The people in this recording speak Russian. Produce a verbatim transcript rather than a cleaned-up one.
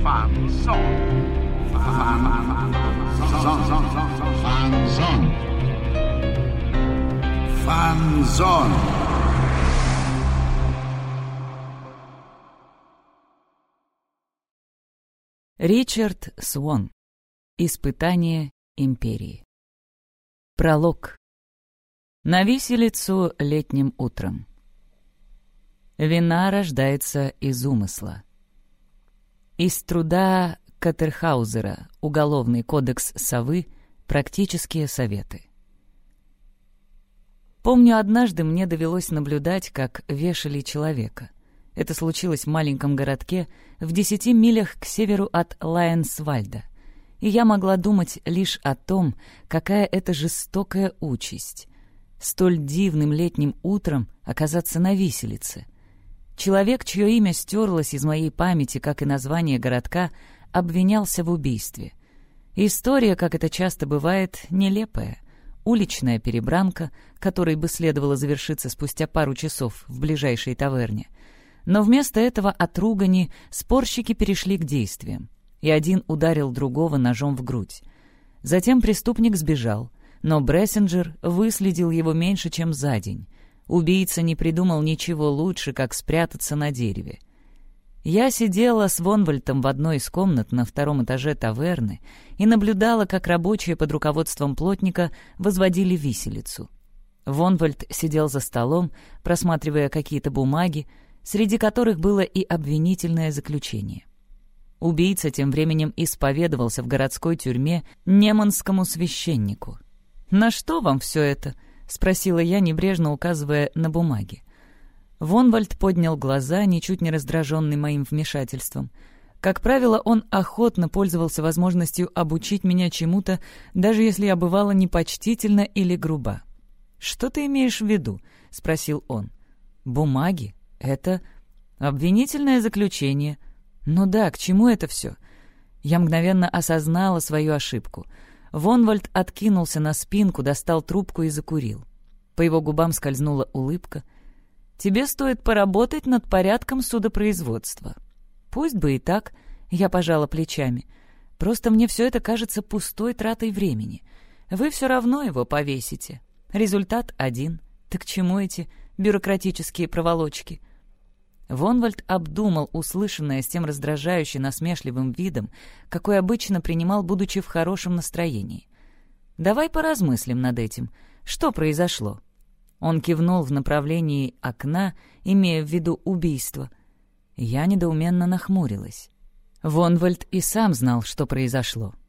Фанзон. Фанзон. Фанзон. Ричард Свон. Испытание империи. Пролог. На виселицу летним утром. Вина рождается из умысла. Из труда Каттерхаузера «Уголовный кодекс совы. Практические советы». Помню, однажды мне довелось наблюдать, как вешали человека. Это случилось в маленьком городке в десяти милях к северу от Лайенсвальда. И я могла думать лишь о том, какая это жестокая участь — столь дивным летним утром оказаться на виселице. Человек, чье имя стерлось из моей памяти, как и название городка, обвинялся в убийстве. История, как это часто бывает, нелепая. Уличная перебранка, которой бы следовало завершиться спустя пару часов в ближайшей таверне. Но вместо этого от ругани спорщики перешли к действиям, и один ударил другого ножом в грудь. Затем преступник сбежал, но Брессенджер выследил его меньше, чем за день. Убийца не придумал ничего лучше, как спрятаться на дереве. Я сидела с Вонвальтом в одной из комнат на втором этаже таверны и наблюдала, как рабочие под руководством плотника возводили виселицу. Вонвальт сидел за столом, просматривая какие-то бумаги, среди которых было и обвинительное заключение. Убийца тем временем исповедовался в городской тюрьме неманскому священнику. «На что вам все это?» — спросила я, небрежно указывая на бумаги. Вонвальд поднял глаза, ничуть не раздраженный моим вмешательством. Как правило, он охотно пользовался возможностью обучить меня чему-то, даже если я бывала непочтительна или груба. «Что ты имеешь в виду?» — спросил он. «Бумаги? Это обвинительное заключение. Ну да, к чему это все?» Я мгновенно осознала свою ошибку. Вонвальд откинулся на спинку, достал трубку и закурил. По его губам скользнула улыбка. «Тебе стоит поработать над порядком судопроизводства». «Пусть бы и так», — я пожала плечами. «Просто мне все это кажется пустой тратой времени. Вы все равно его повесите. Результат один. Так к чему эти бюрократические проволочки?» Вонвальд обдумал услышанное с тем раздражающе насмешливым видом, какой обычно принимал, будучи в хорошем настроении. «Давай поразмыслим над этим. Что произошло?» Он кивнул в направлении окна, имея в виду убийство. Я недоуменно нахмурилась. Вонвальд и сам знал, что произошло.